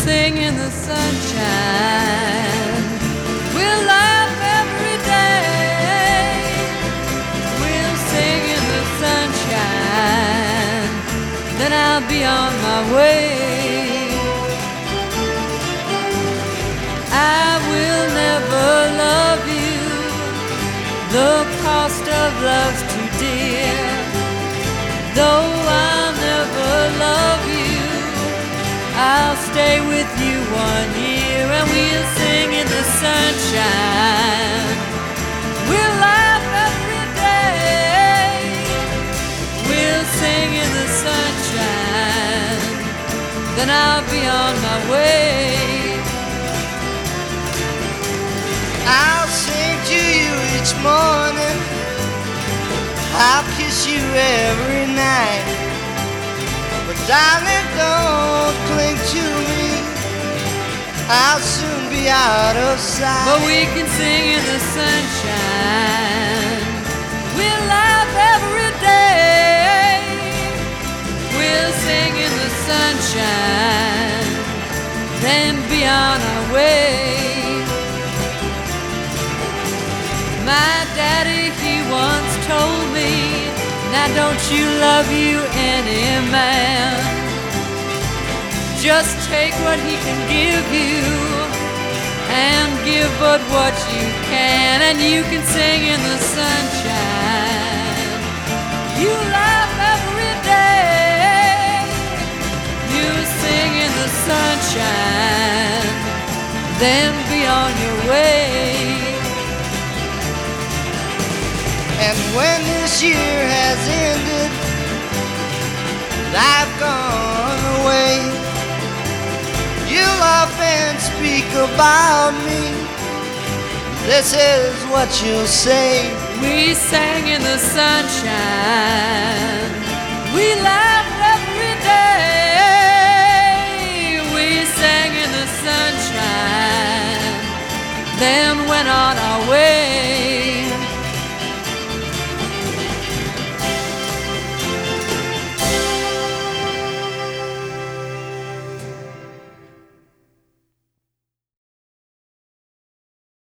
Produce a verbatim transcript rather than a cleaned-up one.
sing in the sunshine. We'll laugh every day. We'll sing in the sunshine. Then I'll be on my way. I will never love you. The cost of love's too dear. Though I'll never love you, I'll stay with you one year, and we'll sing in the sunshine. We'll laugh every day. We'll sing in the sunshine. Then I'll be on my way. I'll sing to you each morning. I'll kiss you every night. But darling, don't cling to me. I'll soon be out of sight. But we can sing in the sunshine. We'll laugh every day. We'll sing in the sunshine. Then be on our way. My daddy, he once told me, now don't you love you any man. Just take what he can give you, and give but what you can, and you can sing in the sunshine. You laugh every day. You sing in the sunshine. Then be on your way. And when this year has ended and I've gone away, you'll often speak about me. This is what you'll say. We sang in the sunshine. We laughed